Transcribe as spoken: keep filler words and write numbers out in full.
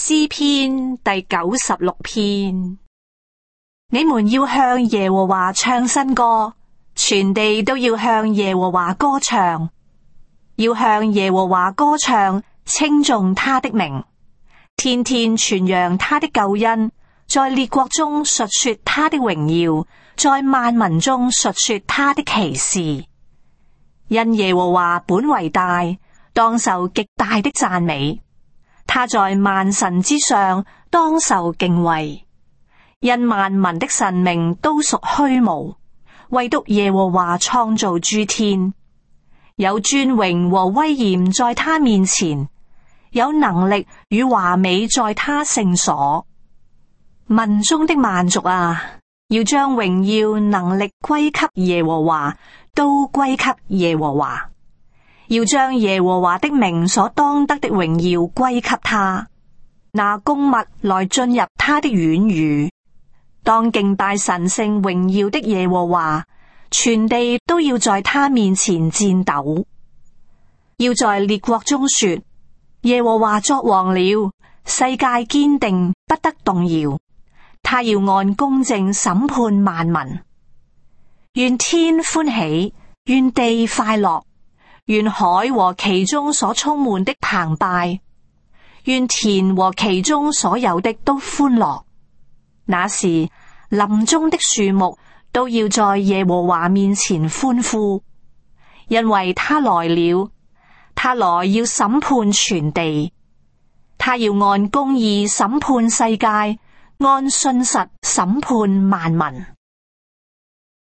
詩篇第九十六篇。你們要向耶和華唱新歌，全地都要向耶和華歌唱，要向耶和華歌唱，稱頌他的名，天天傳揚他的救恩，在列國中述說他的榮耀，在萬民中述說他的奇事。因耶和華本為大，當受極大的讚美。他在萬神之上，當受敬畏。因萬民的神明都屬虛無，唯獨耶和華創造諸天。有尊榮和威嚴在他面前，有能力與華美在他聖所。民中的萬族啊，要將榮耀能力歸給耶和華，都歸給耶和華。要將耶和華的名所當得的榮耀歸給他，拿供物來進入他的院宇。當敬拜神聖榮耀的耶和華，全地都要在他面前顫抖。要在列國中說，耶和華作王了，世界堅定，不得動搖。他要按公正審判萬民。願天歡喜，願地快樂，願海和其中所充滿的澎湃，願田和其中所有的都歡樂。那時林中的樹木都要在耶和華面前歡呼，因為他來了，他來要審判全地，他要按公義審判世界，按信實審判萬民。